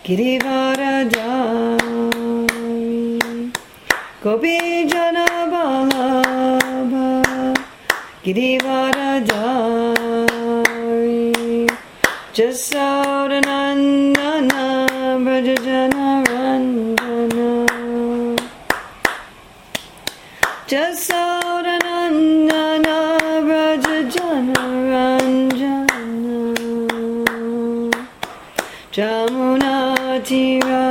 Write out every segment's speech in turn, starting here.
Girivaradari Gopi Jana Vallabha Girivaradari Jasodanandana Vrajajana Randana Jasodanandana Vrajajana Ranjana Jamuna Tira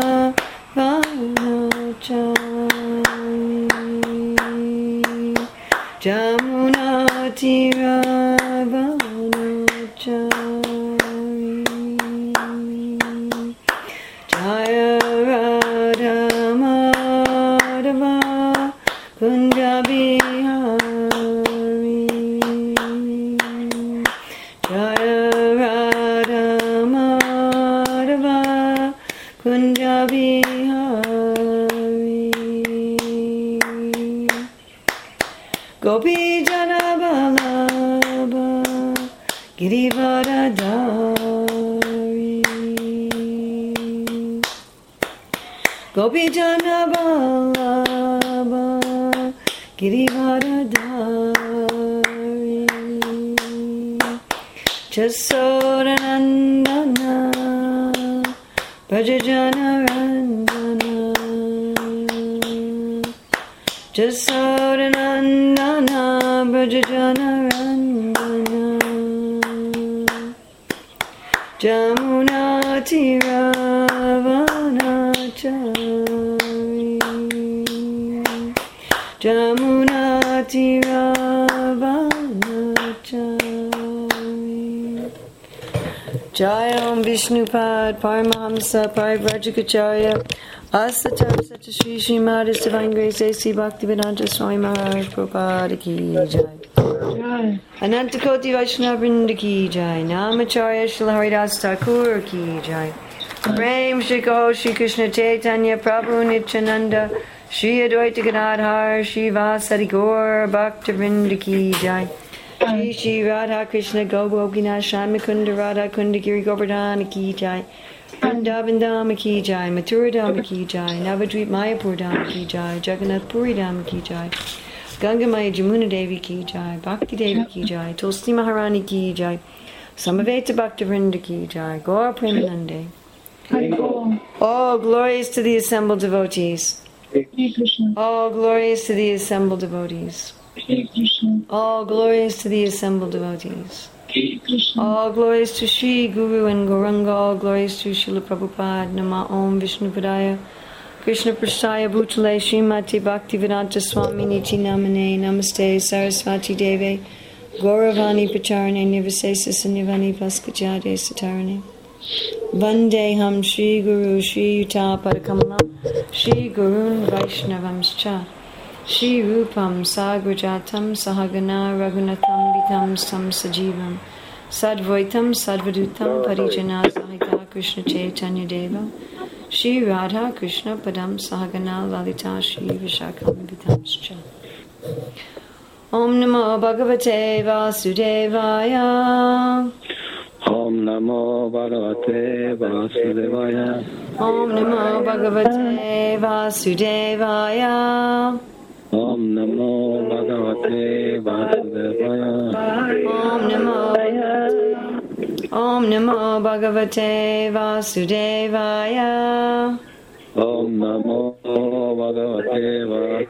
Vanachari Jamuna Tira Vanachari Jaya Radha Madhava Kunja Bihari Jaya Radha Madhava Kunja Bihari Gopi Jana Vallabha Girivaradari Gopi Jana Vallabha Girivaradari Jasodanandana Vrajajana Randana Jasodanandana Vrajajana Randana Jamuna Tira Vanachari Jamuna Tira Vanachari Jayam Vishnupad Paramahamsa Parivrajacharya Asatam Sata Shri Srimad Divine Grace A.C. Bhaktivedanta Swami Maharaj Prabhupada Ki Jai Anantakoti Vaishnava Vrinda Ki Jai Namacharya Srila Haridas Thakur Ki Jai Prem Shri Kaho Shri Krishna Chaitanya Prabhu Nityananda Shri Advaita Gadadhar Shri Vasari Gaur Bhakta Vrinda Ki Jai Shri Shri Radha Krishna Gopinath Shami Kunda Radha Kunda Giri Govardhana Ki Jai Vrindavan Dhama Ki Jai Mathura Dhama Ki Jai Navadvip Mayapur Dhama Ki Jai Jagannath Puri Dhama Ki Jai Ganga Maya Jamuna Devi Ki Jai Bhakti Devi Ki Jai Tulsi Maharani Ki Jai Samaveta Bhakta Vrinda Ki Jai Gaur Premanande. All glories to the assembled devotees. All glories to the assembled devotees. All glories to the assembled devotees. All glories to Shri Guru and Gauranga. All glories to Srila Prabhupada. Nama Om Vishnu Padaya Krishna Prasthaya Bhutale Srimati Bhaktivedanta Swami Niti Namane Namaste Sarasvati Deve Gauravani Pacharane Nivasesa Sanyavani Paskajade Satarane Vandeham Shri Guru Shri Yuta Padakamalam Shri Gurun Vaishnavamscha Shri Rupam Sagrajatam Sahagana Raghunatham Vitam Sam Sajivam Sadvaitam Sadvadutam Parijana Sahita Krishna Chaitanya Deva Shri Radha Krishna Padam Sahagana Lalita Shri Vishakam Vitamscha Om Namo Bhagavate Vasudevaya Om Namo Bhagavate Vasudevaya Om Namo Bhagavate Vasudevaya Om Namo Bhagavate Vasudevaya Om Namo Bhagavate Vasudevaya Om Namo Bhagavate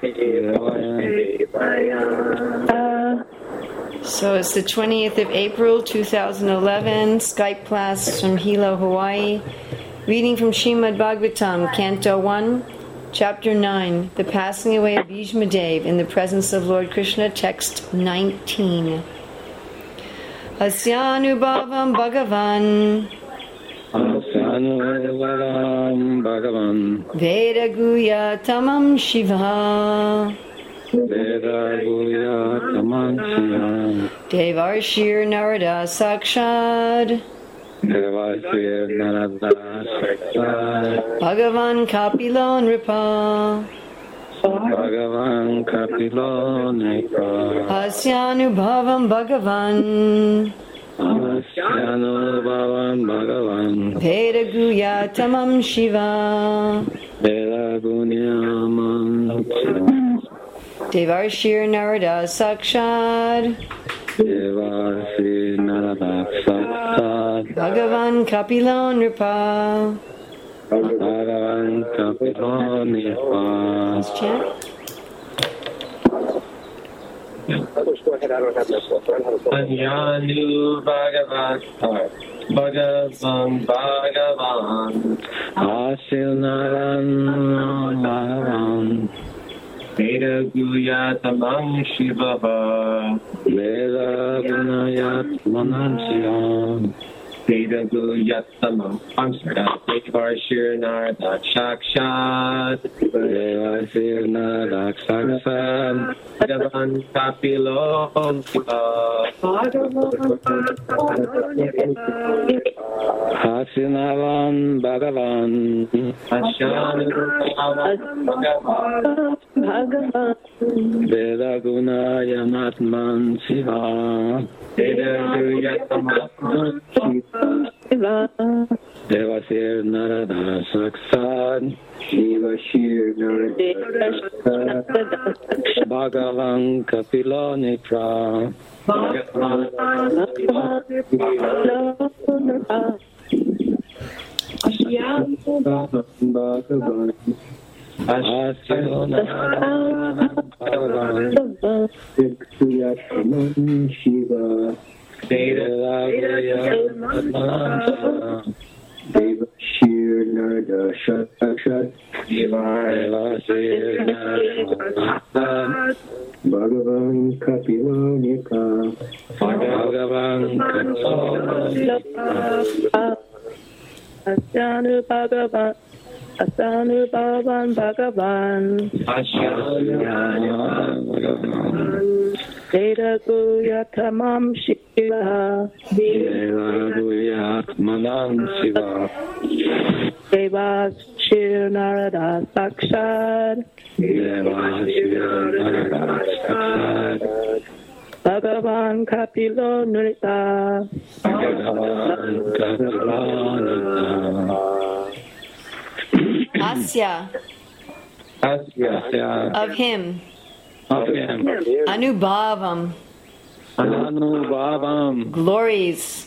Vasudevaya. So it's the 20th of April 2011, Skype class from Hilo, Hawaii. Reading from Srimad Bhagavatam, Canto 1, Chapter 9, The Passing Away of Bhishma Dev in the Presence of Lord Krishna, Text 19. Asyanubhavam Bhagavan Veda Guya Tamam Shiva Devarshir Narada Sakshad Bhagavan Kapilo Nripa Asyanubhavam Bhagavan Bhagavan Veda Guya Tamam Shiva Veda Gunyamam Devarshir Narada Sakshad Devasi Narada Saksad Bhagavan Kapilo Nripa. Bhagavan Kapilo Nripa. Let's chant. Anyanu Bhagavan Bhagavan Asil Naran Veda Guyatamam Shivaha Veda Gunayat Manam Shivam Veda Guyatamam Devarshir Narada Sakshat Devasir Narada Saksad Bhagavan Kapilo Hasinavan Bhagavan Ashanu Bhagavan Veda Gunayamatman Shiva Veda Guyatamam Devasir Narada Saksad Devashir Narada Bhagavan Kapilo Nipra Shiva Devashir Narada Sakshat Bhagavan Kapilo Nipra Bhagavan Kapilo Asyanu Bhagavan Bhagavan Veda Guyatamam Shiva Veda Guyatmanam Shiva Devashir Narada Sakshad Devashir Narada Saksad Bhagavan Kapilo Nripa Bhagavan Kapilo Nipra Asya of him. Anubhavam Anubhavam glories.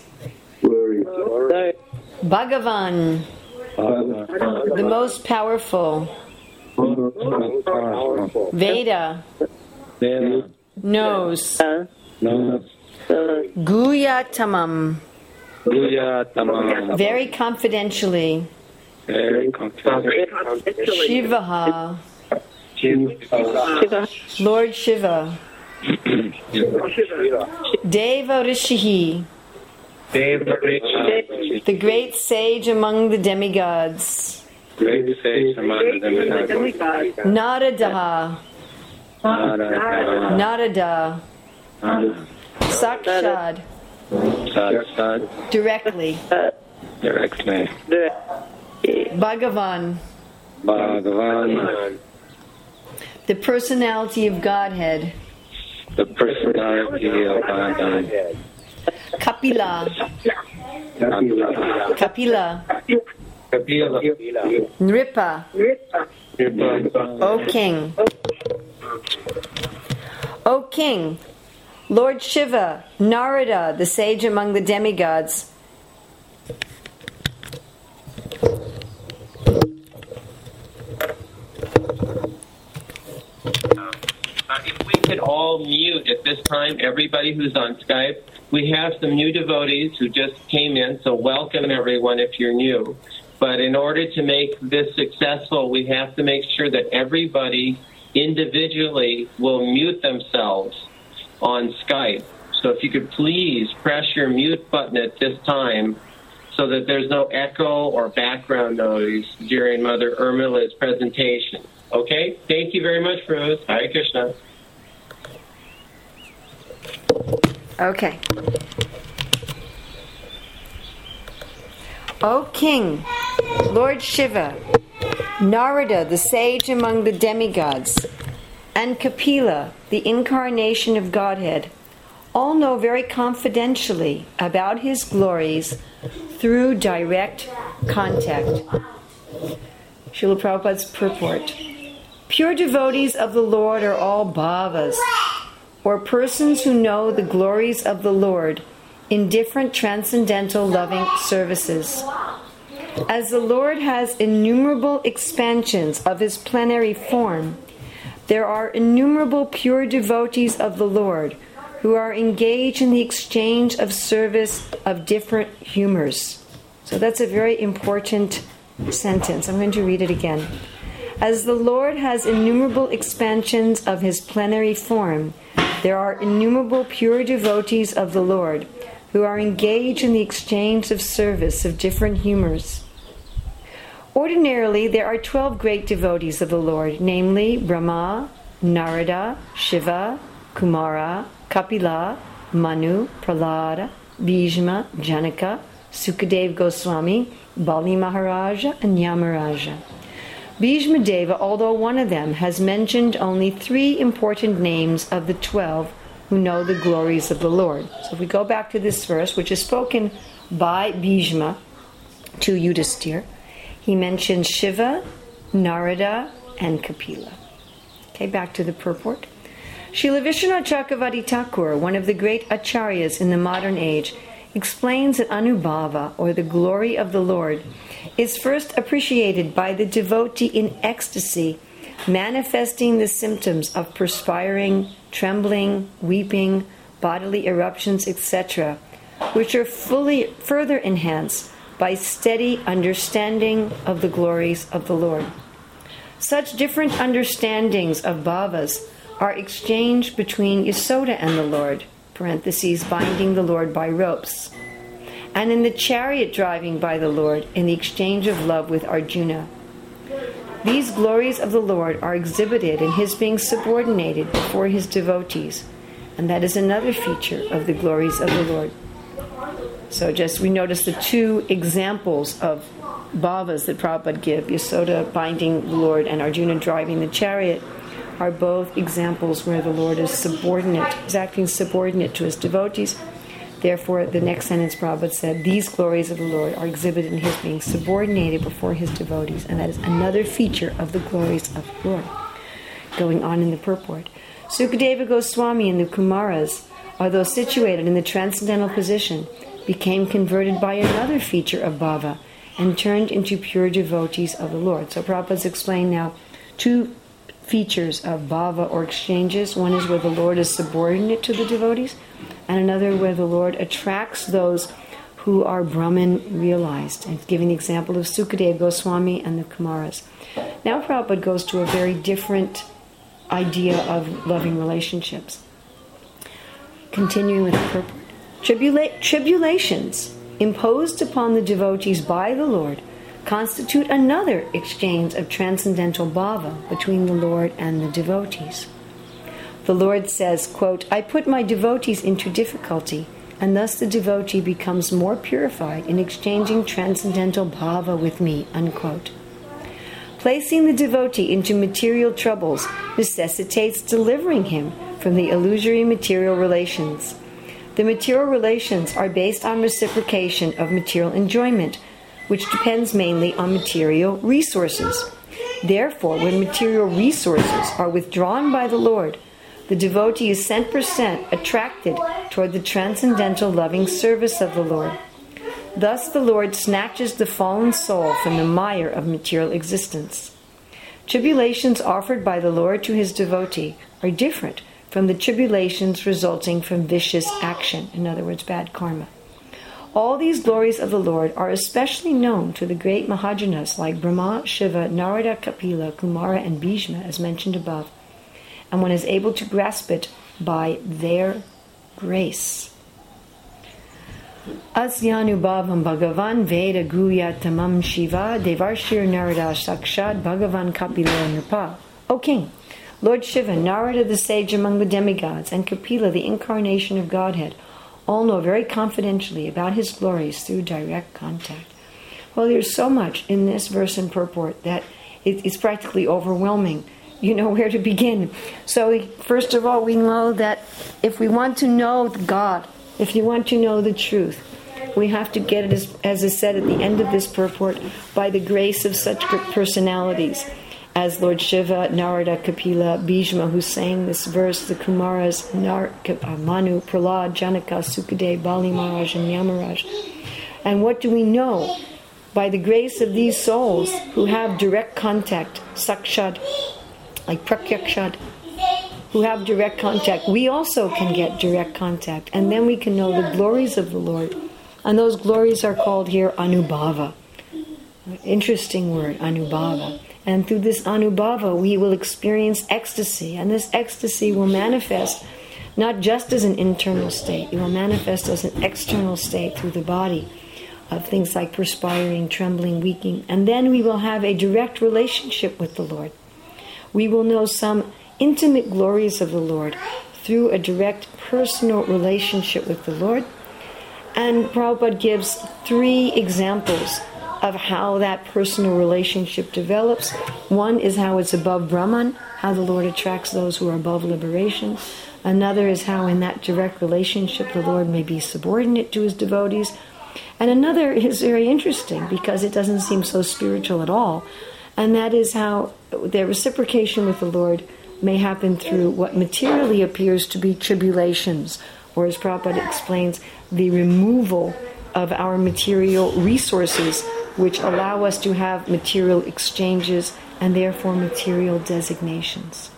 Bhagavan the most powerful. Veda knows. Guyatamam very confidentially. Shivaha Lord Shiva Deva Rishihi the great sage among the demigods. Narada Sakshad directly. Bhagavan the personality of Godhead. Kapila Nripa O King, Lord Shiva, Narada, the sage among the demigods. If we could all mute at this time, everybody who's on Skype. We have some new devotees who just came in, so welcome everyone if you're new. But in order to make this successful, we have to make sure that everybody individually will mute themselves on Skype. So if you could please press your mute button at this time so that there's no echo or background noise during Mother Urmila's presentation. Okay? Thank you very much, Ruth. Hare Krishna. Okay. O King, Lord Shiva, Narada, the sage among the demigods, and Kapila, the incarnation of Godhead, all know very confidentially about his glories through direct contact. Srila Prabhupada's purport. Pure devotees of the Lord are all bhavas, or persons who know the glories of the Lord in different transcendental loving services. As the Lord has innumerable expansions of his plenary form, there are innumerable pure devotees of the Lord who are engaged in the exchange of service of different humors. So that's a very important sentence. I'm going to read it again. As the Lord has innumerable expansions of his plenary form, there are innumerable pure devotees of the Lord who are engaged in the exchange of service of different humors. Ordinarily, there are 12 great devotees of the Lord, namely Brahma, Narada, Shiva, Kumara, Kapila, Manu, Prahlada, Bhishma, Janaka, Sukadeva Goswami, Bali Maharaja, and Yamaraja. Bhishma Deva, although one of them, has mentioned only 3 important names of the 12 who know the glories of the Lord. So if we go back to this verse, which is spoken by Bhishma to Yudhisthira, he mentions Shiva, Narada, and Kapila. Okay, back to the purport. Srila Vishwanath Chakravarti Thakur, one of the great acharyas in the modern age, explains that Anubhava, or the glory of the Lord, is first appreciated by the devotee in ecstasy, manifesting the symptoms of perspiring, trembling, weeping, bodily eruptions, etc., which are further enhanced by steady understanding of the glories of the Lord. Such different understandings of bhavas are exchanged between Yasoda and the Lord, parentheses, binding the Lord by ropes, and in the chariot driving by the Lord in the exchange of love with Arjuna. These glories of the Lord are exhibited in his being subordinated before his devotees, and that is another feature of the glories of the Lord. So just we notice the 2 examples of bhavas that Prabhupada give, Yasoda binding the Lord and Arjuna driving the chariot, are both examples where the Lord is acting subordinate to his devotees. Therefore, the next sentence Prabhupada said, these glories of the Lord are exhibited in his being subordinated before his devotees, and that is another feature of the glories of the Lord. Going on in the purport. Sukadeva Goswami and the Kumaras, although situated in the transcendental position, became converted by another feature of bhava and turned into pure devotees of the Lord. So Prabhupada's explained now 2 features of bhava or exchanges. One is where the Lord is subordinate to the devotees, and another where the Lord attracts those who are Brahman realized. And giving the example of Sukadeva Goswami and the Kumaras. Now Prabhupada goes to a very different idea of loving relationships. Continuing with the purport. Tribulations imposed upon the devotees by the Lord constitute another exchange of transcendental bhava between the Lord and the devotees. The Lord says, quote, I put my devotees into difficulty, and thus the devotee becomes more purified in exchanging transcendental bhava with me, unquote. Placing the devotee into material troubles necessitates delivering him from the illusory material relations. The material relations are based on reciprocation of material enjoyment, which depends mainly on material resources. Therefore, when material resources are withdrawn by the Lord, the devotee is 100% attracted toward the transcendental loving service of the Lord. Thus the Lord snatches the fallen soul from the mire of material existence. Tribulations offered by the Lord to his devotee are different from the tribulations resulting from vicious action, in other words, bad karma. All these glories of the Lord are especially known to the great Mahajanas like Brahma, Shiva, Narada, Kapila, Kumara, and Bhishma, as mentioned above, and one is able to grasp it by their grace. Asyanubhavam Bhagavan Veda Guyatamam Shiva Devarshir Narada Sakshad Bhagavan Kapila Nripa. O King, Lord Shiva, Narada the sage among the demigods, and Kapila the incarnation of Godhead, all know very confidentially about his glories through direct contact. Well, there's so much in this verse and purport that it's practically overwhelming. You know where to begin. So first of all, we know that if we want to know God, if you want to know the truth, We have to get it, as is said at the end of this purport, by the grace of such personalities as Lord Shiva, Narada, Kapila, Bhishma, who sang this verse, the Kumaras, Manu, Prahlad, Janaka, Sukadeva, Bali Maharaj, and Yamaraj. And what do we know? By the grace of these souls who have direct contact, Sakshad, like Prakyakshad, who have direct contact, we also can get direct contact. And then we can know the glories of the Lord. And those glories are called here Anubhava. Interesting word, Anubhava. And through this Anubhava, we will experience ecstasy. And this ecstasy will manifest not just as an internal state, it will manifest as an external state through the body, of things like perspiring, trembling, weakening. And then we will have a direct relationship with the Lord. We will know some intimate glories of the Lord through a direct personal relationship with the Lord. And Prabhupada gives 3 examples of how that personal relationship develops. One is how it's above Brahman, how the Lord attracts those who are above liberation. Another is how in that direct relationship the Lord may be subordinate to his devotees. And another is very interesting because it doesn't seem so spiritual at all. And that is how their reciprocation with the Lord may happen through what materially appears to be tribulations, or as Prabhupada explains, the removal of our material resources, which allow us to have material exchanges and therefore material designations.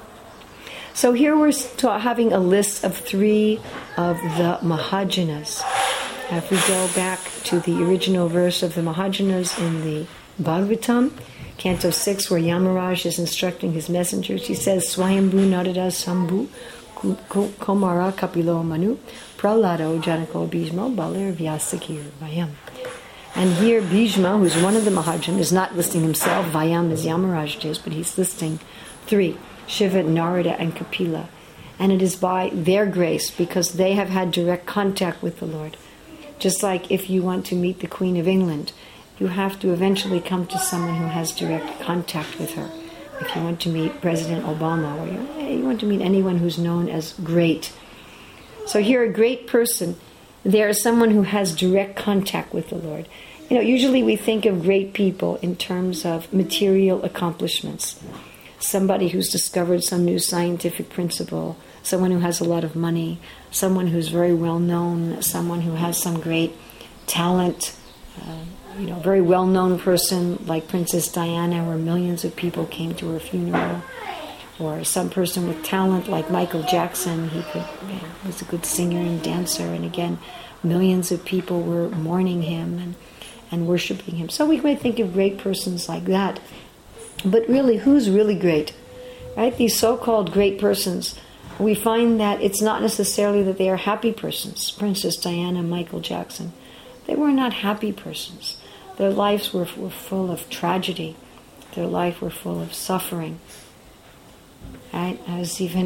So here we're having a list of 3 of the Mahajanas. If we go back to the original verse of the Mahajanas in the Bhagavatam, Canto 6, where Yamaraj is instructing his messengers, he says, Swayambhu Narada Sambhu Komara Kapilo Manu Prahlado Janako Bhishmo Balir Vyasakir Vayam. And here Bhishma, who's one of the Mahajan, is not listing himself, Vayam as Yamaraj is, but he's listing 3, Shiva, Narada, and Kapila. And it is by their grace, because they have had direct contact with the Lord. Just like if you want to meet the Queen of England, you have to eventually come to someone who has direct contact with her. If you want to meet President Obama, or you want to meet anyone who's known as great. So here, a great person, there is someone who has direct contact with the Lord. Usually we think of great people in terms of material accomplishments. Somebody who's discovered some new scientific principle, someone who has a lot of money, someone who's very well known, someone who has some great talent, very well-known person like Princess Diana, where millions of people came to her funeral, or some person with talent like Michael Jackson. He was a good singer and dancer, and again, millions of people were mourning him and worshiping him. So we might think of great persons like that. But really, who's really great? Right? These so-called great persons, we find that it's not necessarily that they are happy persons. Princess Diana, Michael Jackson, they were not happy persons. Their lives were full of tragedy. Their life were full of suffering. Right? I was even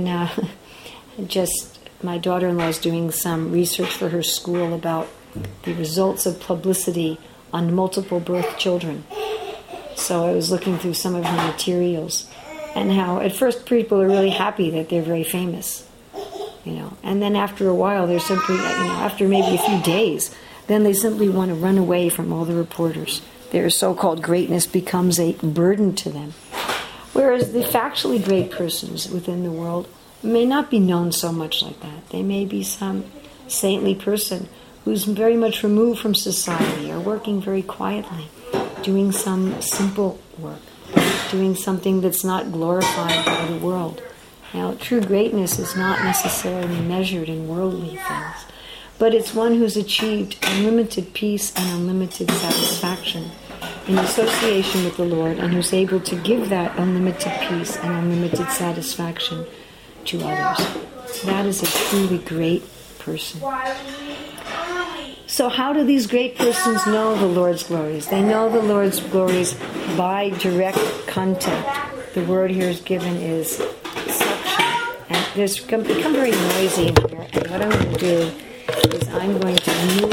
my daughter-in-law is doing some research for her school about the results of publicity on multiple birth children. So I was looking through some of her materials, and how at first people are really happy that they're very famous, and then after a while they're simply, after maybe a few days, then they simply want to run away from all the reporters. Their so-called greatness becomes a burden to them. Whereas the factually great persons within the world may not be known so much like that. They may be some saintly person who's very much removed from society, or working very quietly, doing some simple work, doing something that's not glorified by the world. Now, true greatness is not necessarily measured in worldly things, but it's one who's achieved unlimited peace and unlimited satisfaction in association with the Lord, and who's able to give that unlimited peace and unlimited satisfaction to others. That is a truly great person. So how do these great persons know the Lord's glories? They know the Lord's glories by direct contact. The word here is given is suction. And there's become very noisy in here. And what I'm going to do is I'm going to move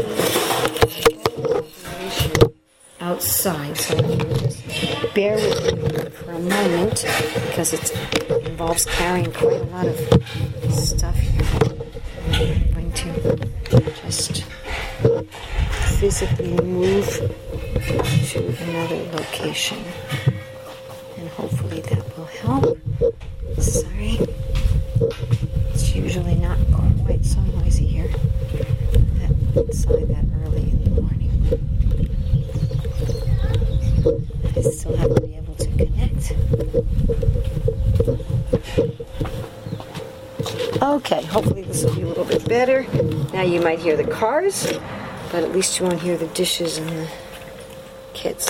the outside. So I'm going to just bear with me for a moment, because it involves carrying quite a lot of stuff here. I'm going to just physically move to another location. And hopefully that will help. Sorry. It's usually not quite so noisy here inside that early in the morning. I still haven't been able to connect. Okay, hopefully this will be a little bit better. Now you might hear the cars, but at least you won't hear the dishes and the kids.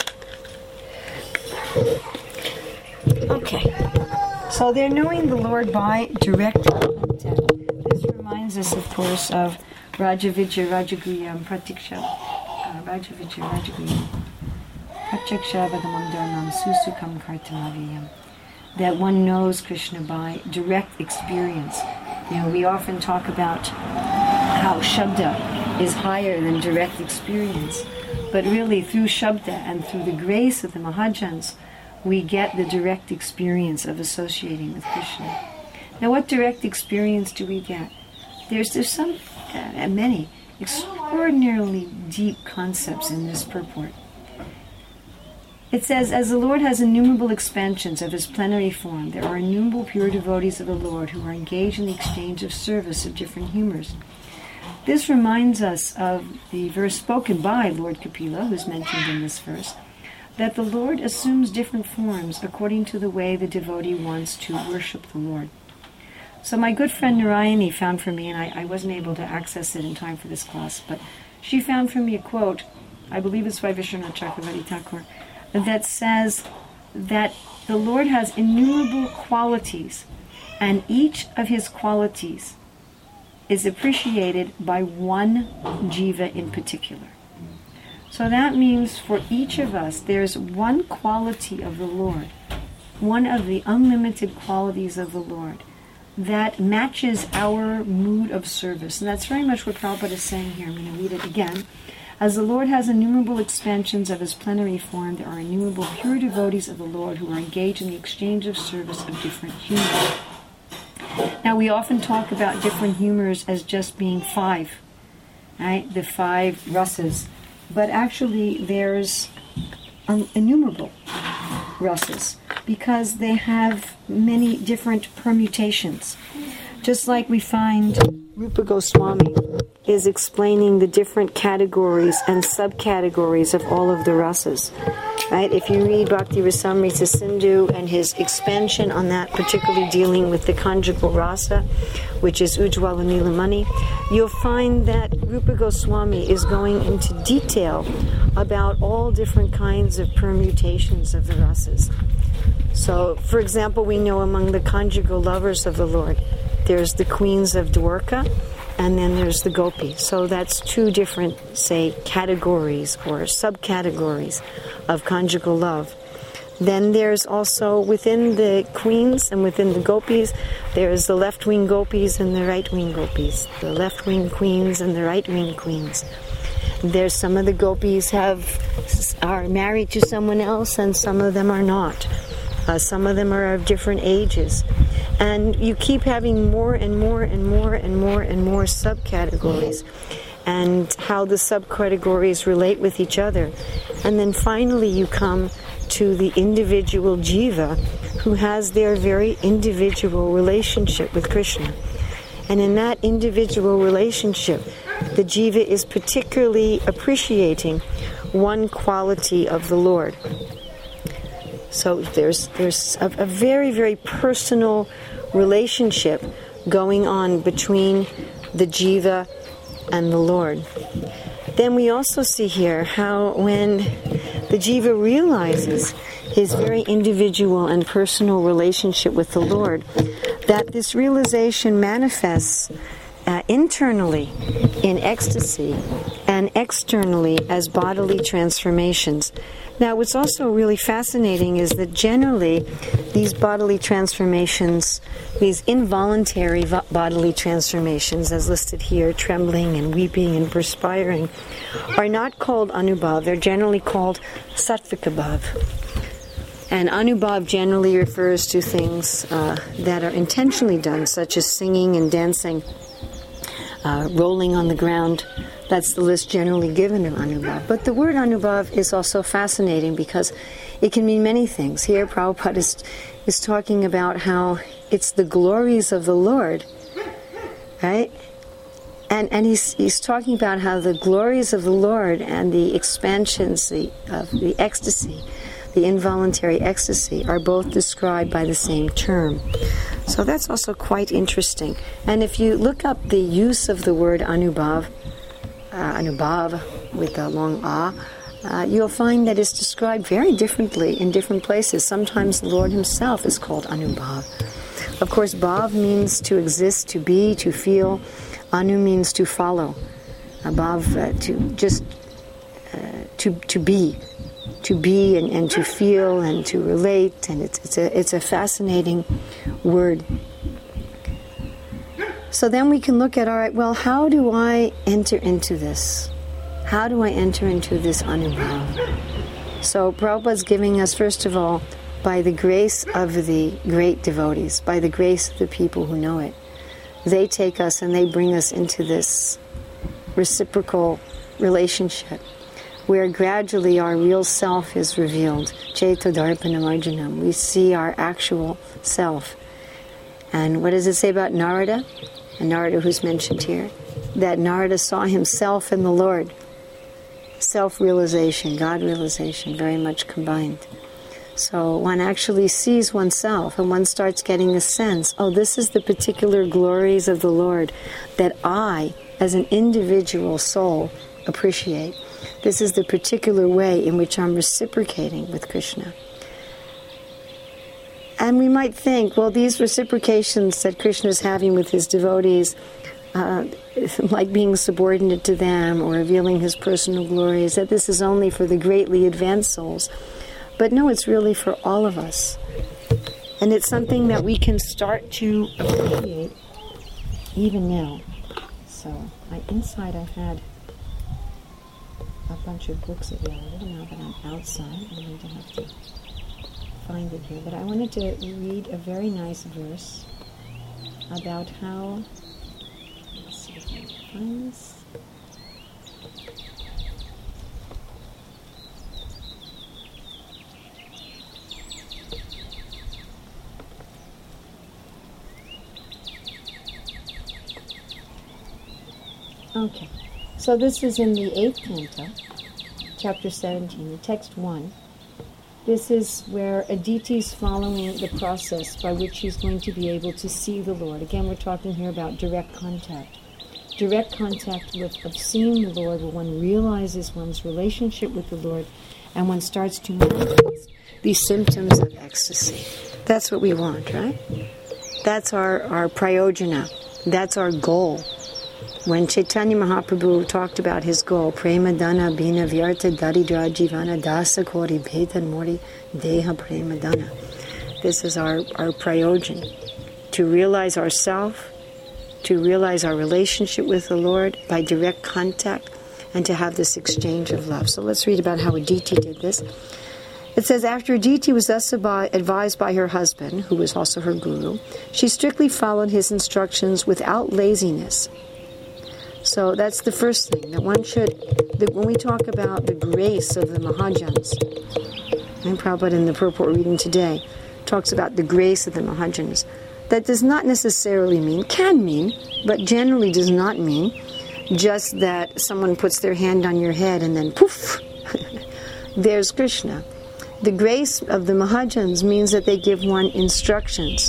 Okay, so they're knowing the Lord by direct contact. This reminds us, of course, of Rajavijja Rajaguyam Pratiksha. Rajavijja Rajaguyam Pratiksha Vagamam Dharmam Susukam Kartamaviyam. That one knows Krishna by direct experience. You know, we often talk about how Shabda is higher than direct experience. But really, through Shabda and through the grace of the Mahajans, we get the direct experience of associating with Krishna. Now, what direct experience do we get? There's some, many, extraordinarily deep concepts in this purport. It says, as the Lord has innumerable expansions of his plenary form, there are innumerable pure devotees of the Lord who are engaged in the exchange of service of different humors. This reminds us of the verse spoken by Lord Kapila, who's mentioned in this verse, that the Lord assumes different forms according to the way the devotee wants to worship the Lord. So my good friend Narayani found for me, and I wasn't able to access it in time for this class, but she found for me a quote, I believe it's by Vishwanath Chakravarti Thakur, that says that the Lord has innumerable qualities, and each of his qualities is appreciated by one jiva in particular. So that means for each of us, there's one quality of the Lord, one of the unlimited qualities of the Lord, that matches our mood of service. And that's very much what Prabhupada is saying here. I'm going to read it again. As the Lord has innumerable expansions of his plenary form, there are innumerable pure devotees of the Lord who are engaged in the exchange of service of different humors. Now, we often talk about different humors as just being five, right? The five rasas. But actually, there's innumerable rasas because they have many different permutations. Just like we find Rupa Goswami is explaining the different categories and subcategories of all of the rasas. Right? If you read Bhakti Rasamrita Sindhu and his expansion on that, particularly dealing with the conjugal rasa, which is Ujjwala Nilamani, you'll find that Rupa Goswami is going into detail about all different kinds of permutations of the rasas. So, for example, we know among the conjugal lovers of the Lord, there's the queens of Dwarka, and then there's the gopi. So that's two different, say, categories or subcategories of conjugal love. Then there's also, within the queens and within the gopis, there's the left-wing gopis and the right-wing gopis, the left-wing queens and the right-wing queens. There's some of the gopis are married to someone else, and some of them are not. Some of them are of different ages. And you keep having more and more and more and more and more subcategories, and how the subcategories relate with each other. And then finally you come to the individual jiva who has their very individual relationship with Krishna. And in that individual relationship, the jiva is particularly appreciating one quality of the Lord. So there's a very, very personal relationship going on between the jiva and the Lord. Then we also see here how when the jiva realizes his very individual and personal relationship with the Lord, that this realization manifests internally in ecstasy and externally as bodily transformations. Now, what's also really fascinating is that generally these bodily transformations, these involuntary bodily transformations, as listed here, trembling and weeping and perspiring, are not called anubhav. They're generally called sattvika bhav. And anubhav generally refers to things that are intentionally done, such as singing and dancing, rolling on the ground, That's the list generally given of Anubhav. But the word Anubhav is also fascinating because it can mean many things. Here Prabhupada is talking about how it's the glories of the Lord, right? And he's talking about how the glories of the Lord and the expansions of the ecstasy, the involuntary ecstasy, are both described by the same term. So that's also quite interesting. And if you look up the use of the word Anubhav with a long you'll find that it's described very differently in different places. Sometimes the Lord himself is called Anubhav. Of course, Bhav means to exist, to be, to feel. Anu means to follow. Bhav, to be and to feel and to relate, and it's a fascinating word. So then we can look at, all right, well, how do I enter into this? How do I enter into this Anubhav? So Prabhupada's giving us, first of all, by the grace of the great devotees, by the grace of the people who know it. They take us and they bring us into this reciprocal relationship where gradually our real self is revealed. Chaito Darpanam Arjunam. We see our actual self. And what does it say about Narada? And Narada, who's mentioned here, that Narada saw himself in the Lord. Self-realization, God-realization, very much combined. So one actually sees oneself and one starts getting a sense, oh, this is the particular glories of the Lord that I, as an individual soul, appreciate. This is the particular way in which I'm reciprocating with Krishna. And we might think, well, these reciprocations that Krishna is having with his devotees, like being subordinate to them or revealing his personal glories, that this is only for the greatly advanced souls. But no, it's really for all of us. And it's something that we can start to appreciate even now. So, inside I had a bunch of books available. Now that I'm outside, I'm going to have to find it here. But I wanted to read a very nice verse about how... Let's see if I can find this. Okay, so this is in the 8th canto, chapter 17, the text 1. This is where Aditi is following the process by which he's going to be able to see the Lord. Again, we're talking here about direct contact. Direct contact of seeing the Lord, where one realizes one's relationship with the Lord and one starts to manifest these symptoms of ecstasy. That's what we want, right? That's our prayojana. That's our goal. When Chaitanya Mahaprabhu talked about his goal, Prema Dana Bina Vyarta Daridra Jivana Dasa Kori Bhedan Mori Deha Prema Dana. This is our prayojan. To realize ourself, to realize our relationship with the Lord by direct contact, and to have this exchange of love. So let's read about how Aditi did this. It says, after Aditi was thus advised by her husband, who was also her guru, she strictly followed his instructions without laziness. So that's the first thing, that one should, when we talk about the grace of the Mahajans, and Prabhupada in the purport reading today talks about the grace of the Mahajans, that does not necessarily mean, can mean, but generally does not mean just that someone puts their hand on your head and then poof, there's Krishna. The grace of the Mahajans means that they give one instructions.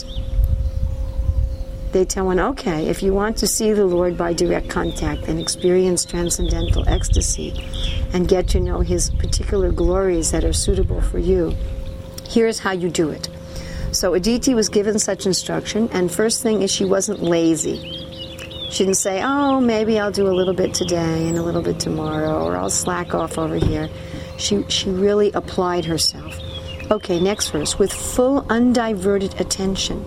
They tell one, okay, if you want to see the Lord by direct contact and experience transcendental ecstasy and get to know his particular glories that are suitable for you, here's how you do it. So Aditi was given such instruction, and first thing is she wasn't lazy. She didn't say, oh, maybe I'll do a little bit today and a little bit tomorrow, or I'll slack off over here. She really applied herself. Okay, next verse. With full undiverted attention.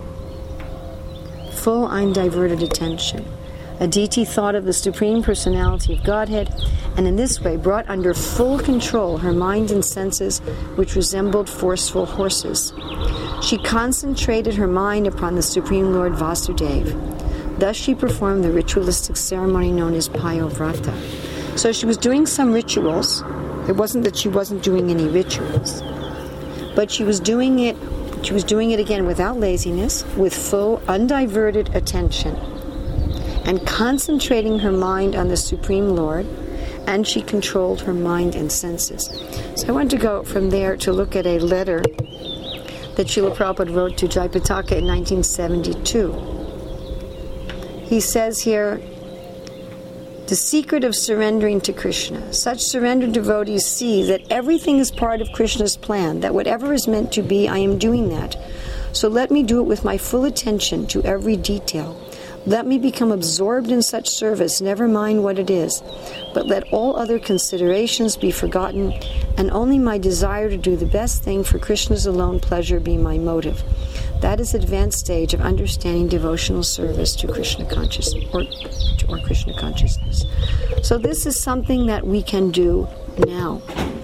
Full undiverted attention. Aditi thought of the Supreme Personality of Godhead, and in this way brought under full control her mind and senses, which resembled forceful horses. She concentrated her mind upon the Supreme Lord Vasudeva. Thus she performed the ritualistic ceremony known as Payovrata. So she was doing some rituals. It wasn't that she wasn't doing any rituals, but she was doing it again without laziness, with full, undiverted attention, and concentrating her mind on the Supreme Lord, and she controlled her mind and senses. So I want to go from there to look at a letter that Srila Prabhupada wrote to Jayapataka in 1972. He says here, the secret of surrendering to Krishna. Such surrendered devotees see that everything is part of Krishna's plan, that whatever is meant to be, I am doing that. So let me do it with my full attention to every detail. Let me become absorbed in such service, never mind what it is. But let all other considerations be forgotten, and only my desire to do the best thing for Krishna's alone pleasure be my motive. That is the advanced stage of understanding devotional service to Krishna consciousness, or Krishna consciousness. So this is something that we can do now.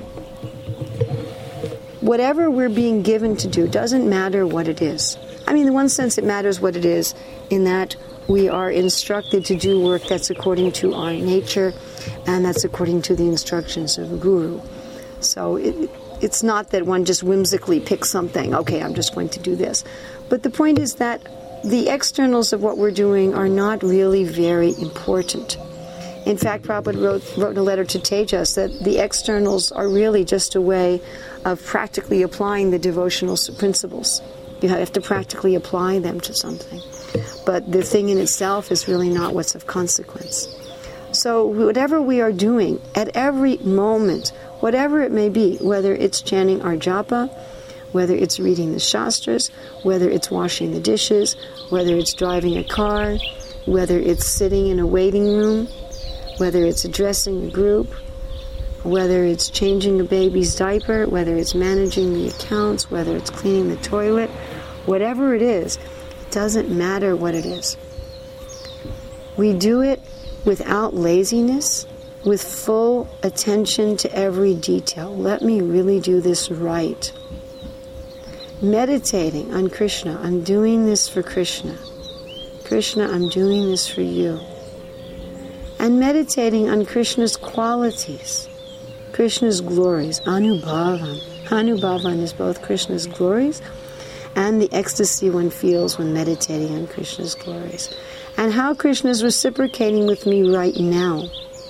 Whatever we're being given to do doesn't matter what it is. I mean, in one sense, it matters what it is, in that we are instructed to do work that's according to our nature, and that's according to the instructions of a guru. So it's not that one just whimsically picks something, okay, I'm just going to do this. But the point is that the externals of what we're doing are not really very important. In fact, Prabhupada wrote in a letter to Tejas that the externals are really just a way of practically applying the devotional principles. You have to practically apply them to something. But the thing in itself is really not what's of consequence. So whatever we are doing, at every moment, whatever it may be, whether it's chanting our japa, whether it's reading the shastras, whether it's washing the dishes, whether it's driving a car, whether it's sitting in a waiting room, whether it's addressing a group, whether it's changing a baby's diaper, whether it's managing the accounts, whether it's cleaning the toilet, whatever it is, it doesn't matter what it is. We do it without laziness, with full attention to every detail. Let me really do this right. Meditating on Krishna, I'm doing this for Krishna. Krishna, I'm doing this for you. And meditating on Krishna's qualities, Krishna's glories, Anubhavan. Anubhavan is both Krishna's glories and the ecstasy one feels when meditating on Krishna's glories. And how Krishna is reciprocating with me right now.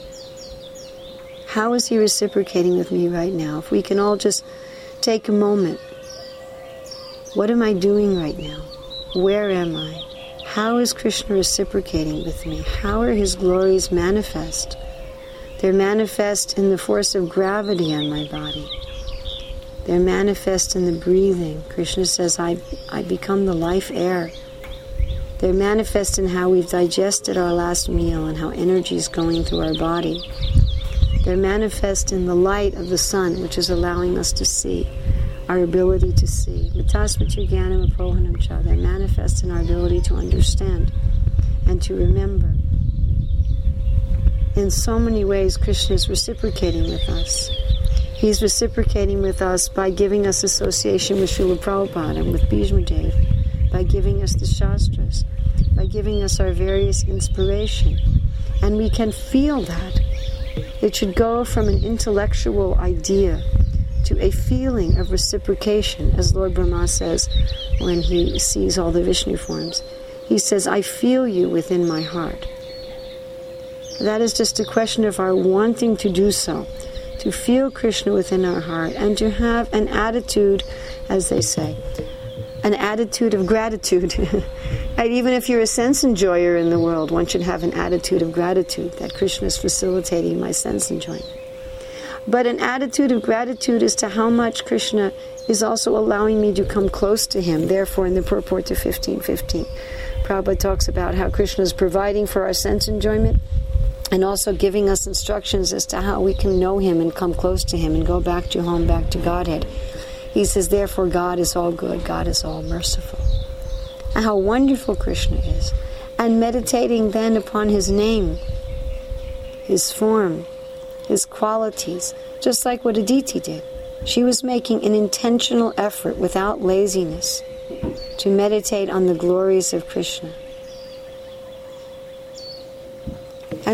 How is he reciprocating with me right now? If we can all just take a moment. What am I doing right now? Where am I? How is Krishna reciprocating with me? How are his glories manifest? They're manifest in the force of gravity on my body. They're manifest in the breathing. Krishna says, I become the life air. They're manifest in how we've digested our last meal and how energy is going through our body. They're manifest in the light of the sun, which is allowing us to see, our ability to see. Matasmatu Jnanam Aprohanam Cha. They're manifest in our ability to understand and to remember. In so many ways, Krishna is reciprocating with us. He's reciprocating with us by giving us association with Srila Prabhupada and with Bhishmadev, by giving us the Shastras, by giving us our various inspiration. And we can feel that. It should go from an intellectual idea to a feeling of reciprocation, as Lord Brahma says when he sees all the Vishnu forms. He says, I feel you within my heart. That is just a question of our wanting to do so, to feel Krishna within our heart, and to have an attitude, as they say, an attitude of gratitude. And even if you're a sense enjoyer in the world, one should have an attitude of gratitude that Krishna is facilitating my sense enjoyment. But an attitude of gratitude as to how much Krishna is also allowing me to come close to him. Therefore, in the purport to 1515, Prabhupada talks about how Krishna is providing for our sense enjoyment and also giving us instructions as to how we can know him and come close to him and go back to home, back to Godhead. He says, therefore, God is all good, God is all merciful. And how wonderful Krishna is. And meditating then upon his name, his form, his qualities, just like what Aditi did. She was making an intentional effort without laziness to meditate on the glories of Krishna. And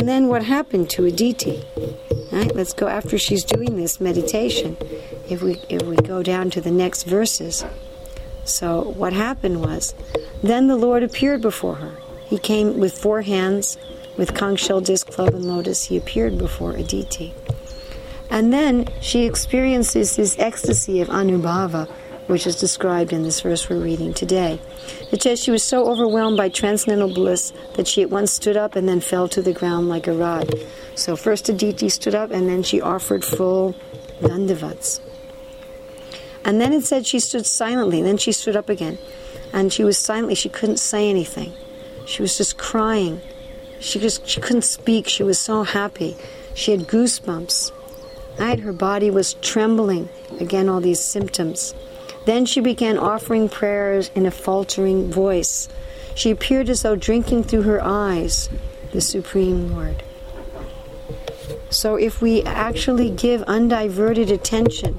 And then what happened to Aditi? Right? Let's go after she's doing this meditation. If we go down to the next verses. So what happened was, then the Lord appeared before her. He came with 4 hands, with conch shell, disc, club, and lotus. He appeared before Aditi. And then she experiences this ecstasy of Anubhava, which is described in this verse we're reading today. It says she was so overwhelmed by transcendental bliss that she at once stood up and then fell to the ground like a rod. So first Aditi stood up and then she offered full dandavats. And then it said she stood silently, then she stood up again. And she was silently, she couldn't say anything. She was just crying. She couldn't speak, she was so happy. She had goosebumps. Right? Her body was trembling. Again, all these symptoms. Then she began offering prayers in a faltering voice. She appeared as though drinking through her eyes the Supreme Lord. So if we actually give undiverted attention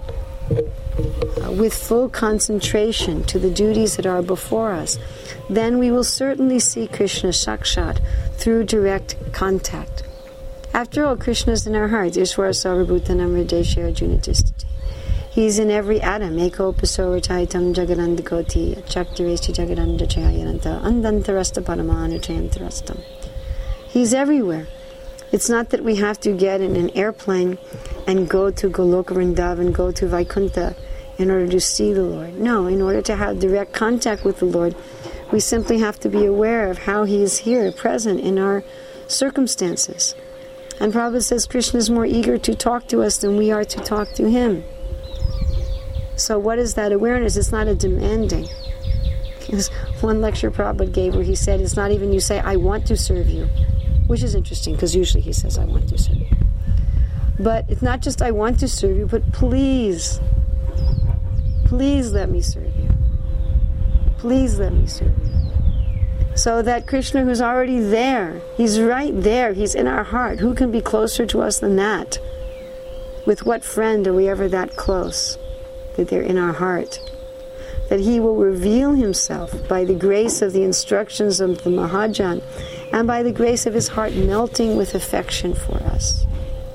with full concentration to the duties that are before us, then we will certainly see Krishna Sakshat through direct contact. After all, Krishna is in our hearts. Ishwara Sarvabhutanam Hridaya Arjuna Tisthati. He's in every atom. Eko Pasorataitam Jagadandakoti Chaktareshi Jagadanda Chayananta Andantarasta Paramana Chayantarastam. He's everywhere. It's not that we have to get in an airplane and go to Goloka Vrindavan, go to Vaikuntha in order to see the Lord. No, in order to have direct contact with the Lord, we simply have to be aware of how He is here, present in our circumstances. And Prabhupada says Krishna is more eager to talk to us than we are to talk to Him. So what is that awareness? It's not a demanding. There's one lecture Prabhupada gave where he said, it's not even you say, I want to serve you. Which is interesting, because usually he says, I want to serve you. But it's not just I want to serve you, but please let me serve you. Please let me serve you. So that Krishna who's already there, He's right there, He's in our heart. Who can be closer to us than that? With what friend are we ever that close? That they're in our heart. That He will reveal Himself by the grace of the instructions of the Mahajan and by the grace of His heart melting with affection for us.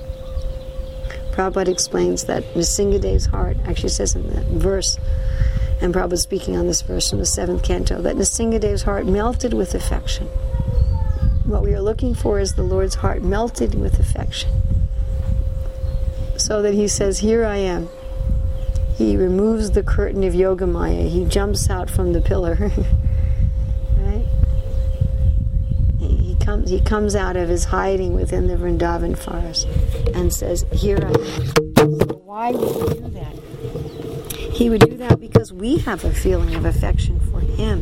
Prabhupada explains that Nrsingadev's heart, actually says in that verse, and Prabhupada speaking on this verse from the 7th canto, that Nrsingadev's heart melted with affection. What we are looking for is the Lord's heart melted with affection. So that He says, here I am. He removes the curtain of Yogamaya. He jumps out from the pillar. Right? He comes out of His hiding within the Vrindavan forest and says, here I am. So why would He do that? He would do that because we have a feeling of affection for Him.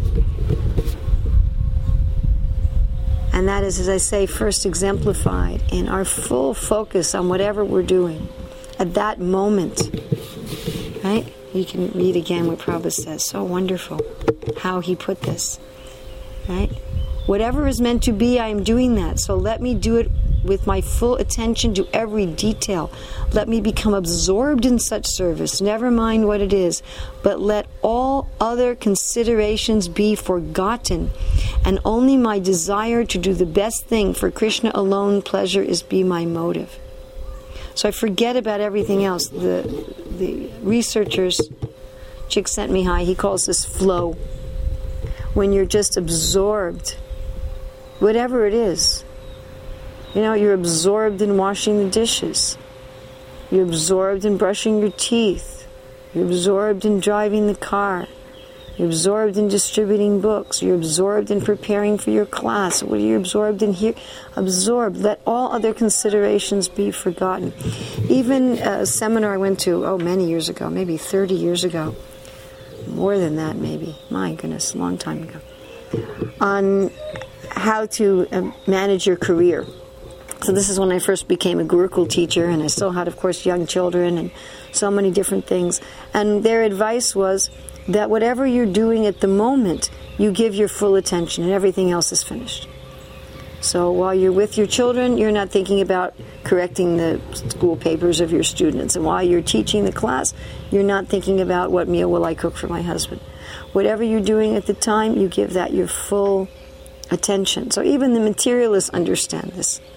And that is, as I say, first exemplified in our full focus on whatever we're doing at that moment. Right? You can read again what Prabhupada says. So wonderful how he put this. Right? Whatever is meant to be, I am doing that. So let me do it with my full attention to every detail. Let me become absorbed in such service, never mind what it is, but let all other considerations be forgotten, and only my desire to do the best thing for Krishna alone pleasure is be my motive. So I forget about everything else. The researchers, Csikszentmihalyi, he calls this flow. When you're just absorbed, whatever it is. You know, you're absorbed in washing the dishes. You're absorbed in brushing your teeth. You're absorbed in driving the car. You're absorbed in distributing books. You're absorbed in preparing for your class. What are you absorbed in here? Absorbed. Let all other considerations be forgotten. Even a seminar I went to, many years ago, maybe 30 years ago. More than that, maybe. My goodness, a long time ago. On how to manage your career. So this is when I first became a Gurukul teacher, and I still had, of course, young children and so many different things. And their advice was that whatever you're doing at the moment, you give your full attention and everything else is finished. So while you're with your children, you're not thinking about correcting the school papers of your students. And while you're teaching the class, you're not thinking about what meal will I cook for my husband. Whatever you're doing at the time, you give that your full attention. So even the materialists understand this.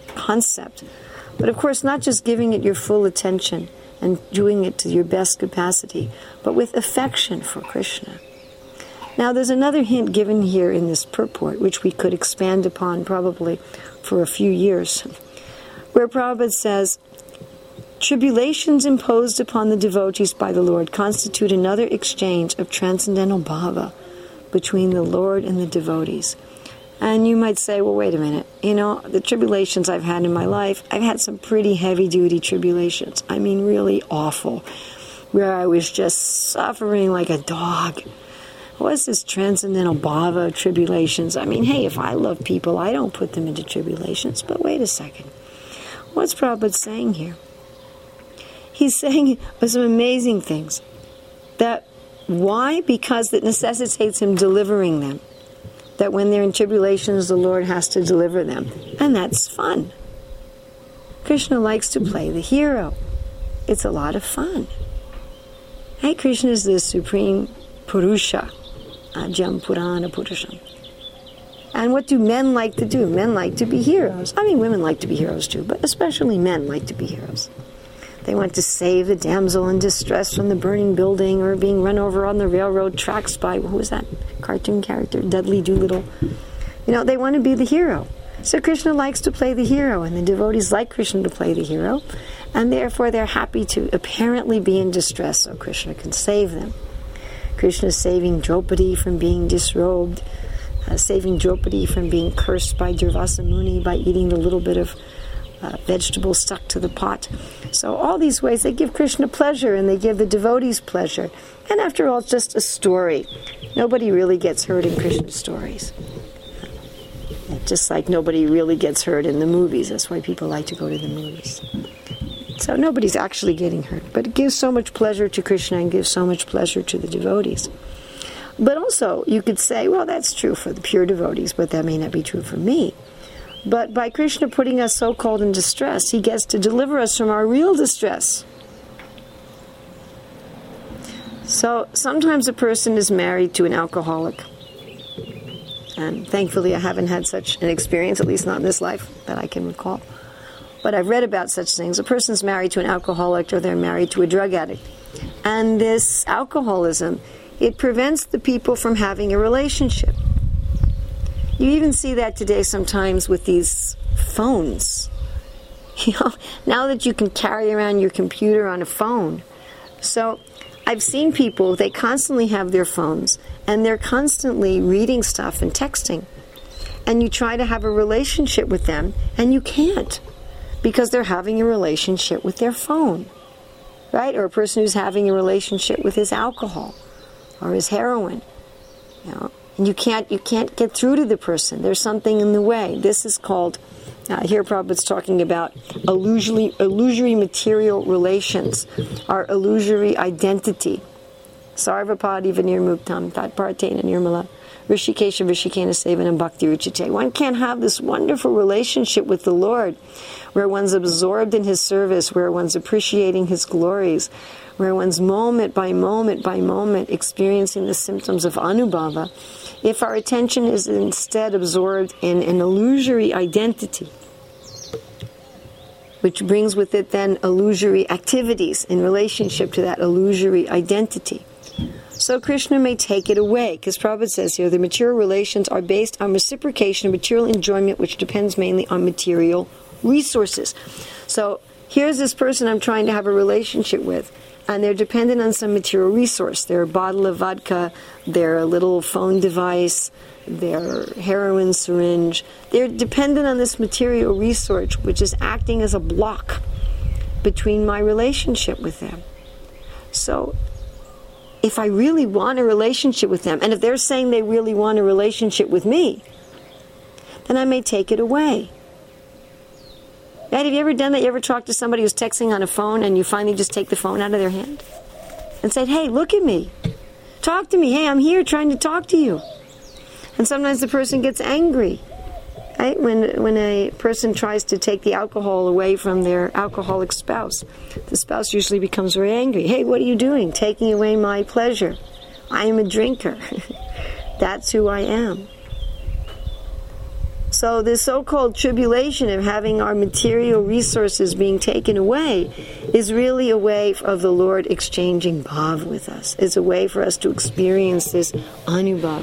concept. But of course, not just giving it your full attention and doing it to your best capacity, but with affection for Krishna. Now, there's another hint given here in this purport, which we could expand upon probably for a few years, where Prabhupada says, tribulations imposed upon the devotees by the Lord constitute another exchange of transcendental bhava between the Lord and the devotees. And you might say, well, wait a minute. The tribulations I've had in my life, I've had some pretty heavy-duty tribulations. I mean, really awful, where I was just suffering like a dog. What's this transcendental bhava tribulations? I mean, hey, if I love people, I don't put them into tribulations. But wait a second. What's Prabhupada saying here? He's saying some amazing things. Why? Because it necessitates him delivering them. That when they're in tribulations, the Lord has to deliver them. And that's fun. Krishna likes to play the hero. It's a lot of fun. Hey, Krishna is the supreme Purusha. Ajam Purana Purusham. And what do men like to do? Men like to be heroes. I mean, women like to be heroes too, but especially men like to be heroes. They want to save the damsel in distress from the burning building or being run over on the railroad tracks by, who was that cartoon character? Dudley Doolittle. They want to be the hero. So Krishna likes to play the hero, and the devotees like Krishna to play the hero, and therefore they're happy to apparently be in distress so Krishna can save them. Krishna is saving Draupadi from being disrobed, saving Draupadi from being cursed by Durvasa Muni by eating the little bit of vegetable stuck to the pot. So all these ways, they give Krishna pleasure and they give the devotees pleasure. And after all, it's just a story. Nobody really gets hurt in Krishna's stories. Just like nobody really gets hurt in the movies. That's why people like to go to the movies. So nobody's actually getting hurt. But it gives so much pleasure to Krishna and gives so much pleasure to the devotees. But also, you could say, well, that's true for the pure devotees, but that may not be true for me. But by Krishna putting us so-called in distress, he gets to deliver us from our real distress. So sometimes a person is married to an alcoholic. And thankfully I haven't had such an experience, at least not in this life that I can recall. But I've read about such things. A person's married to an alcoholic or they're married to a drug addict. And this alcoholism, it prevents the people from having a relationship. You even see that today sometimes with these phones. Now that you can carry around your computer on a phone. So I've seen people, they constantly have their phones and they're constantly reading stuff and texting. And you try to have a relationship with them and you can't because they're having a relationship with their phone. Right? Or a person who's having a relationship with his alcohol or his heroin. And you can't get through to the person. There's something in the way. This is called, here Prabhupada's talking about illusory material relations, our illusory identity. Sarvapadi vinirmuktam tatpartena nirmala rishikesha rishikena sevanam bhakti ruchite. One can't have this wonderful relationship with the Lord where one's absorbed in His service, where one's appreciating His glories, where one's moment by moment experiencing the symptoms of anubhava, if our attention is instead absorbed in an illusory identity, which brings with it then illusory activities in relationship to that illusory identity. So Krishna may take it away, because Prabhupada says here, the material relations are based on reciprocation of material enjoyment, which depends mainly on material resources. So here's this person I'm trying to have a relationship with, and they're dependent on some material resource. They're a bottle of vodka, they're a little phone device, they're heroin syringe. They're dependent on this material resource, which is acting as a block between my relationship with them. So if I really want a relationship with them, and if they're saying they really want a relationship with me, then I may take it away. Right? Have you ever done that? You ever talked to somebody who's texting on a phone and you finally just take the phone out of their hand and say, hey, look at me. Talk to me. Hey, I'm here trying to talk to you. And sometimes the person gets angry. Right? When a person tries to take the alcohol away from their alcoholic spouse, the spouse usually becomes very angry. Hey, what are you doing? Taking away my pleasure. I am a drinker. That's who I am. So this so-called tribulation of having our material resources being taken away is really a way of the Lord exchanging bhav with us. It's a way for us to experience this anubhav.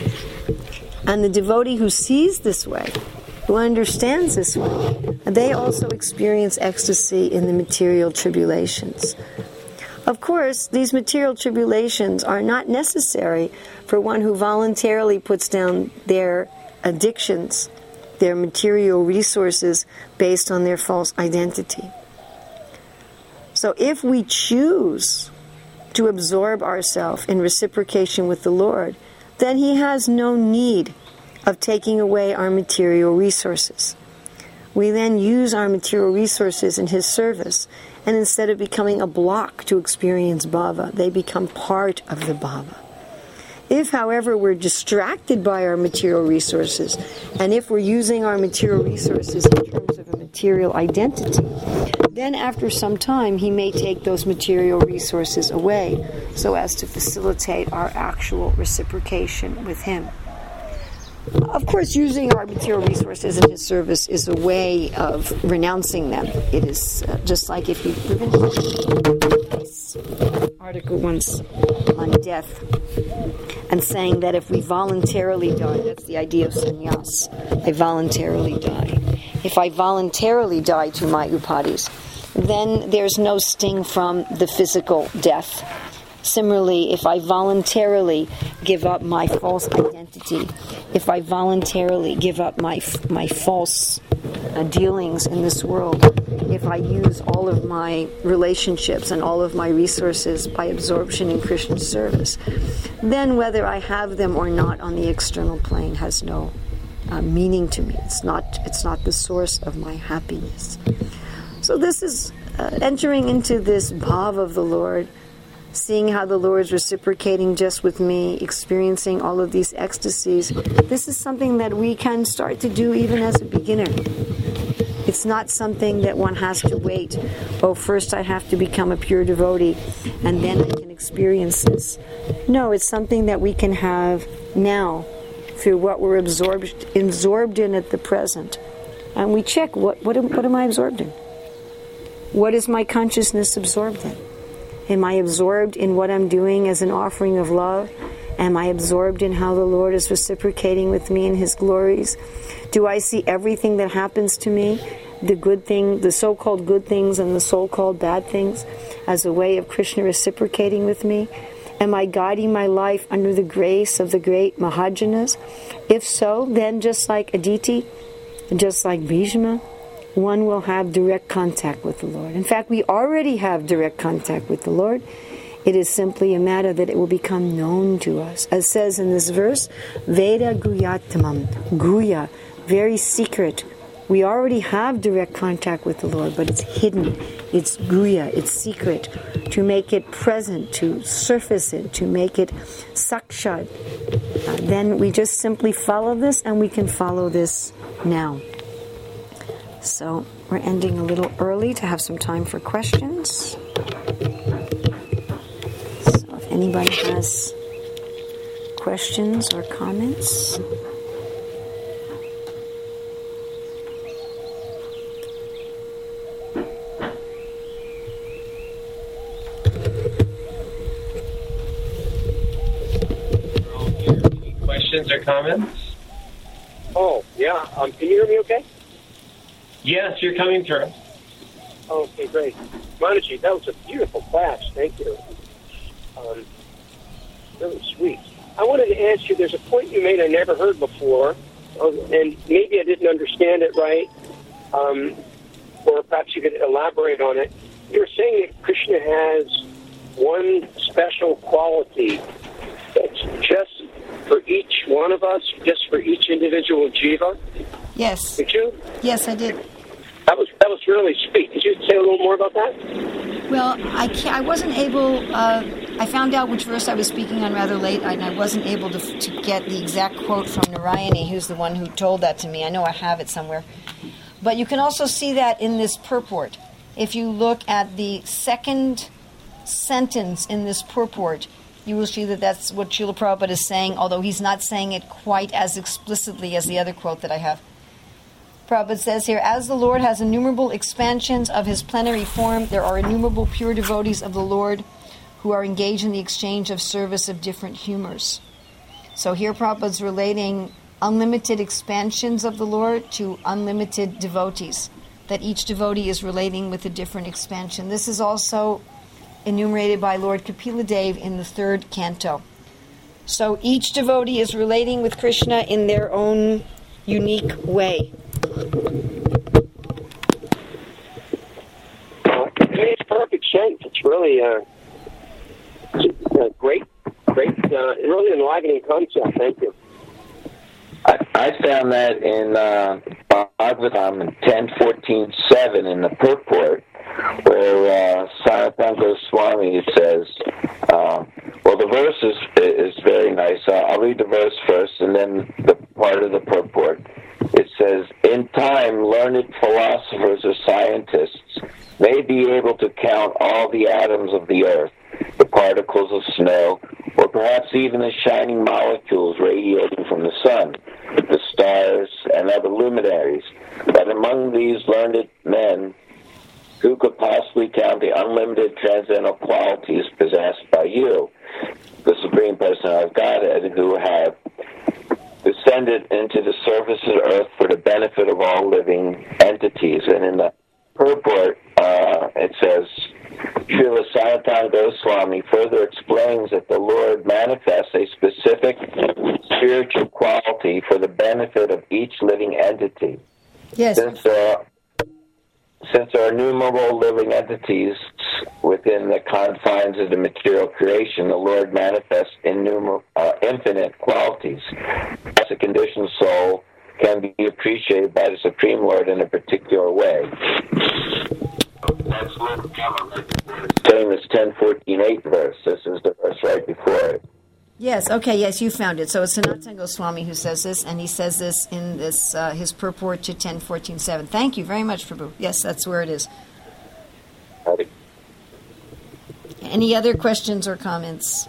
And the devotee who sees this way, who understands this way, they also experience ecstasy in the material tribulations. Of course, these material tribulations are not necessary for one who voluntarily puts down their addictions, their material resources based on their false identity. So if we choose to absorb ourselves in reciprocation with the Lord, then He has no need of taking away our material resources. We then use our material resources in His service, and instead of becoming a block to experience bhava, they become part of the bhava. If, however, we're distracted by our material resources, and if we're using our material resources in terms of a material identity, then after some time He may take those material resources away so as to facilitate our actual reciprocation with Him. Of course, using our material resources in His service is a way of renouncing them. It is just like if you this article once on death and saying that if we voluntarily die, that's the idea of sannyas, I voluntarily die. If I voluntarily die to my upadhis, then there's no sting from the physical death. Similarly, if I voluntarily give up my false identity, if I voluntarily give up my false dealings in this world, if I use all of my relationships and all of my resources by absorption in Krishna's service, then whether I have them or not on the external plane has no meaning to me. It's not the source of my happiness. So this is entering into this bhav of the Lord, seeing how the Lord is reciprocating just with me, experiencing all of these ecstasies. This is something that we can start to do even as a beginner. It's not something that one has to wait. Oh, first I have to become a pure devotee and then I can experience this. No, it's something that we can have now through what we're absorbed in at the present. And we check, what am I absorbed in? What is my consciousness absorbed in? Am I absorbed in what I'm doing as an offering of love? Am I absorbed in how the Lord is reciprocating with me in His glories? Do I see everything that happens to me, the good thing, the so-called good things and the so-called bad things, as a way of Krishna reciprocating with me? Am I guiding my life under the grace of the great Mahajanas? If so, then just like Aditi, just like Bhishma, one will have direct contact with the Lord. In fact, we already have direct contact with the Lord. It is simply a matter that it will become known to us. As says in this verse, Veda Guyatamam, Guya, very secret. We already have direct contact with the Lord, but it's hidden. It's Guya, it's secret. To make it present, to surface it, to make it sakshat. Then we just simply follow this, and we can follow this now. So we're ending a little early to have some time for questions. So if anybody has questions or comments. Any questions or comments? Oh, yeah. Can you hear me okay? Yes, you're coming through. Okay, great. Manaji, that was a beautiful class. Thank you. Really sweet. I wanted to ask you, there's a point you made I never heard before, and maybe I didn't understand it right, or perhaps you could elaborate on it. You were saying that Krishna has one special quality that's just for each one of us, just for each individual jiva. Yes. Did you? Yes, I did. That was really sweet. Could you say a little more about that? Well, I wasn't able, I found out which verse I was speaking on rather late, and I wasn't able to get the exact quote from Narayani, who's the one who told that to me. I know I have it somewhere. But you can also see that in this purport. If you look at the second sentence in this purport, you will see that that's what Srila Prabhupada is saying, although he's not saying it quite as explicitly as the other quote that I have. Prabhupada says here, as the Lord has innumerable expansions of his plenary form, there are innumerable pure devotees of the Lord who are engaged in the exchange of service of different humors. So here Prabhupada's relating unlimited expansions of the Lord to unlimited devotees, that each devotee is relating with a different expansion. This is also enumerated by Lord Kapila Dev in the 3rd canto. So each devotee is relating with Krishna in their own unique way. It makes perfect sense. It's really a great, really enlivening concept. Thank you. I found that in Bhagavatam 10.14.7 in the purport, where Sanatana Goswami says, well, the verse is very nice. I'll read the verse first and then the part of the purport. It says, in time, learned philosophers or scientists may be able to count all the atoms of the earth, the particles of snow, or perhaps even the shining molecules radiating from the sun, the stars, and other luminaries. But among these learned men, who could possibly count the unlimited transcendental qualities possessed by you, the Supreme Personality of Godhead, who have descended into the surface of the earth for the benefit of all living entities? And in the purport, it says, Srila Sanatana Goswami further explains that the Lord manifests a specific spiritual quality for the benefit of each living entity. Yes. Since there are innumerable living entities within the confines of the material creation, the Lord manifests infinite qualities. As a conditioned soul can be appreciated by the Supreme Lord in a particular way. That's saying this 10.14.8 verse. This is the verse right before it. Yes, okay, yes, you found it. So it's Sanatana Goswami who says this, and he says this in this his purport to 10.14.7. Thank you very much, Prabhu. Yes, that's where it is. Howdy. Any other questions or comments?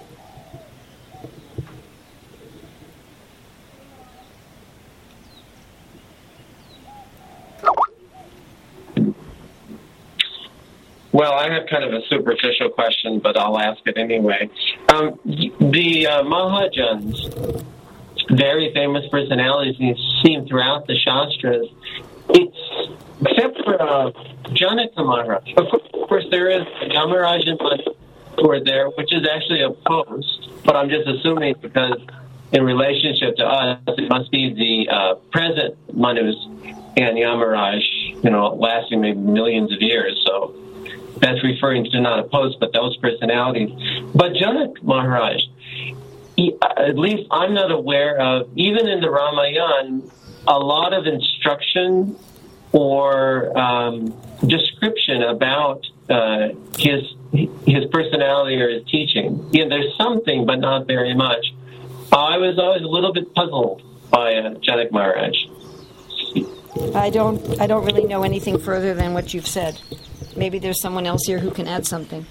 Well, I have kind of a superficial question, but I'll ask it anyway. The Mahajans, very famous personalities, seen throughout the Shastras. It's except for Janaka Maharaj. Of course, there is Yamaraj and Manu who are there, which is actually a post, but I'm just assuming because in relationship to us, it must be the present Manus and Yamaraj, lasting maybe millions of years. So that's referring to not a post, but those personalities. But Janak Maharaj, at least I'm not aware of, even in the Ramayana, a lot of instruction or description about his personality or his teaching. Yeah, there's something, but not very much. I was always a little bit puzzled by Janak Maharaj. I don't really know anything further than what you've said. Maybe there's someone else here who can add something.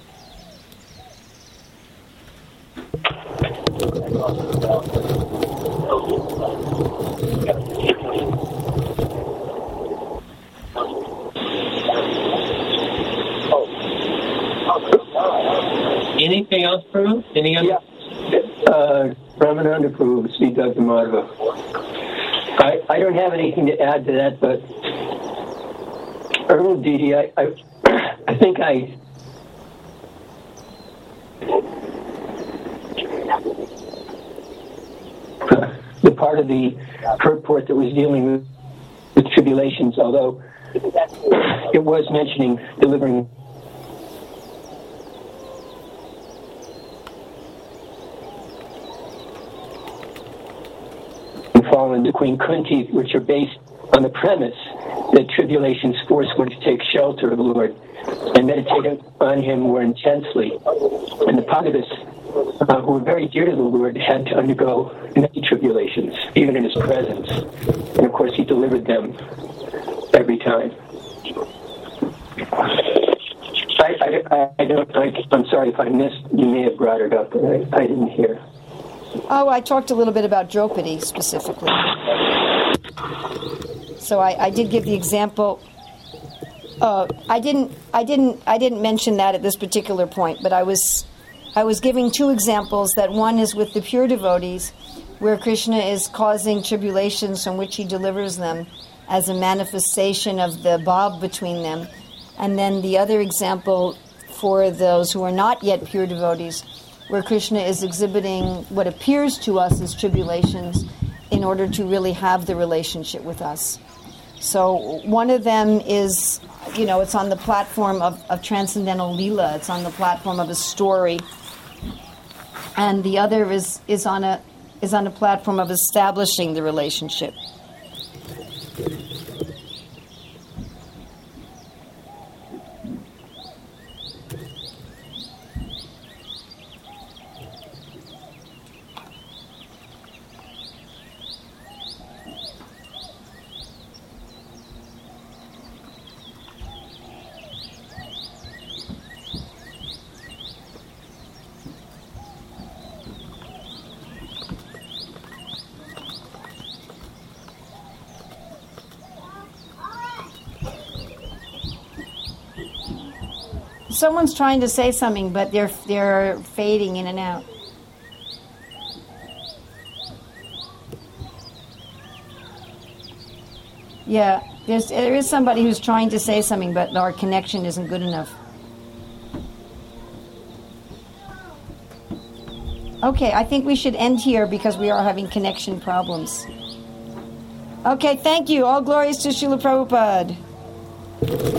Anything else, Prabhu? Any other? Yeah. Ramananda Prabhu, Sri Dr. Madhava. I don't have anything to add to that, but Earl Didi, I think the part of the purport that was dealing with tribulations, although it was mentioning delivering fallen to Queen Kunti, which are based on the premise that tribulations force one to take shelter of the Lord and meditate on Him more intensely. And the Pandavas, who were very dear to the Lord, had to undergo many tribulations, even in His presence. And of course, He delivered them every time. I'm sorry if I missed, you may have brought it up, but I didn't hear. Oh, I talked a little bit about Draupadi specifically. So I did give the example. I didn't mention that at this particular point, but I was giving two examples. That one is with the pure devotees, where Krishna is causing tribulations from which he delivers them as a manifestation of the bhav between them. And then the other example for those who are not yet pure devotees, where Krishna is exhibiting what appears to us as tribulations in order to really have the relationship with us. So one of them is, it's on the platform of transcendental lila. It's on the platform of a story. And the other is on a platform of establishing the relationship. Someone's trying to say something, but they're fading in and out. Yeah, there is somebody who's trying to say something, but our connection isn't good enough. Okay, I think we should end here because we are having connection problems. Okay, thank you. All glories to Srila Prabhupada.